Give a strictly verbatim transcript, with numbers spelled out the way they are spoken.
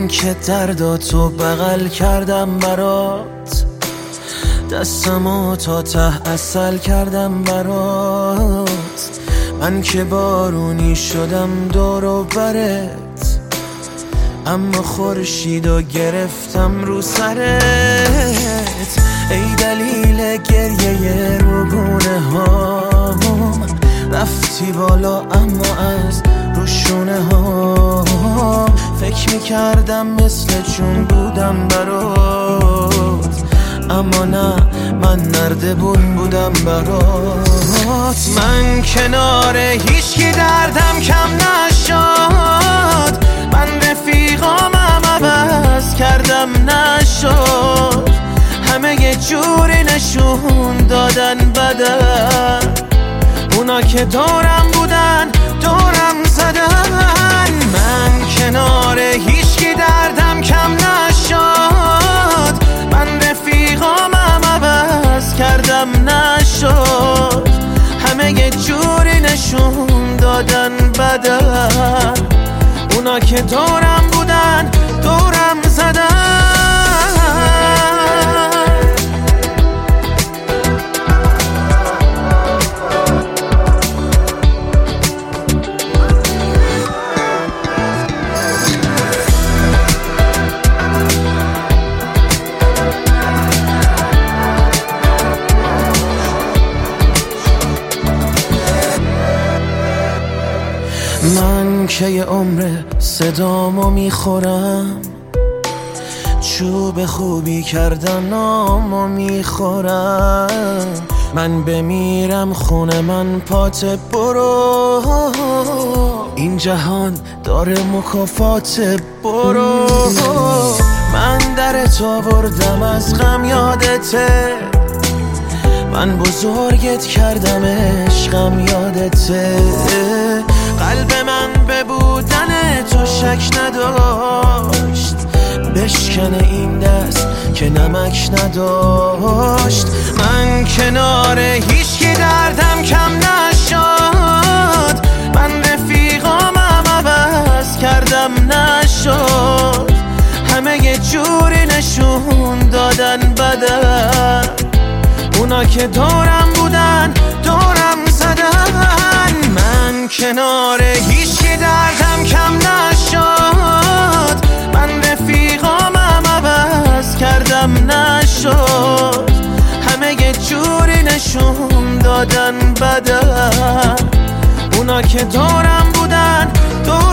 من که درداتو بغل کردم برات، دستمو تا ته اصل کردم برات. من که بارونی شدم دور و برت، اما خورشیدو گرفتم رو سرت. ای دلیل گریه روگونه هام، رفتی بالا اما از روشونه ها. فکر میکردم مثل چون بودم برات، اما نه من نردبون بودم برات. من کنار هیچکی دردم کم نشد، من رفیقامم عوض کردم نشد. همه یه جوری نشون دادن بدن، اونا که دورم بودن دورم زدن. من کنار هیچکی دردم کم نشد، من رفیقامم عوض کردم نشد. همه یه جوری نشون دادن بدن، اونا که دورم بودن دورم زدن. من که یه عمر صدامو میخورم، چوب خوبی کردن نامو میخورم. من بمیرم خونه من پات برو، این جهان داره مکافات برو. من درت آوردم از غم یادته، من بزرگت کردم عشقم یادته. قلب من به بودن تو شک نداشت، بشکنه این دست که نمک نداشت. من کنار هیچکی دردم کم نشد، من رفیقامم عوض کردم نشد. همه یه جوری نشون دادن بدن، اونا که دورم بودن دورم زدن. من کنار هیچکی دردم کم نشد، من رفیقامم عوض کردم نشد. همه یه جوری نشون دادن بدن، اونا که دورم بودن دورم